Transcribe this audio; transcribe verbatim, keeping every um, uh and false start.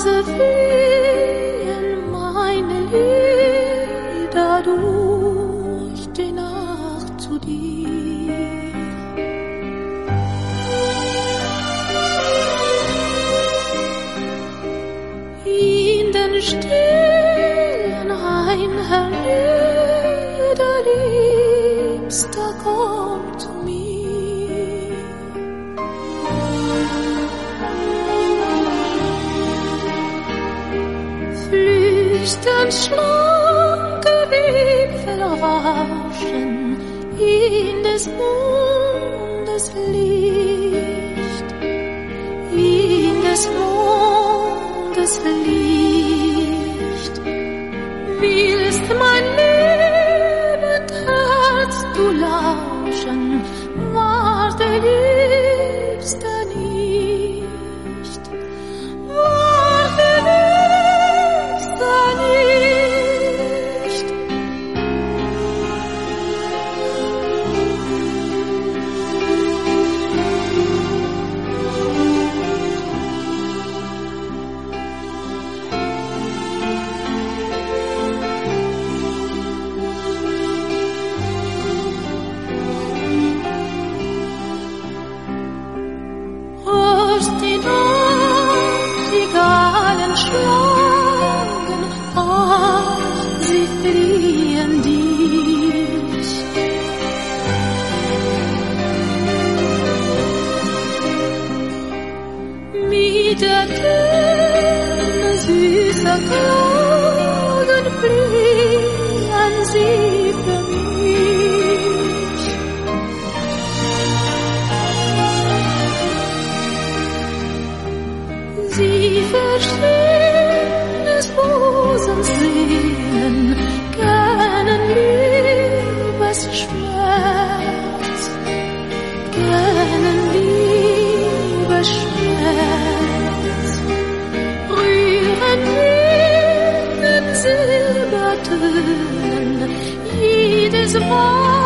leise wehen meine Lieder durch die Nacht zu dir. In den stillen Einherlieder, Liebster, komm zu mir. Flüsternd schlanke Wipfel rauschen in des Mondes Licht, in des Mondes Licht. Willst mein lebend Herz du lauschen, warte, Liebster, nicht, warte, Liebster, nicht. Die Nachtigallen schlagen, ach, sie fliehen dich. Mit der Töne süßer Klagen fliehen sie für mich. Sie verstehen des Busens Seelen, kennen Liebesschmerz, kennen Liebesschmerz, rühren mit den Silbertönen jedes Mal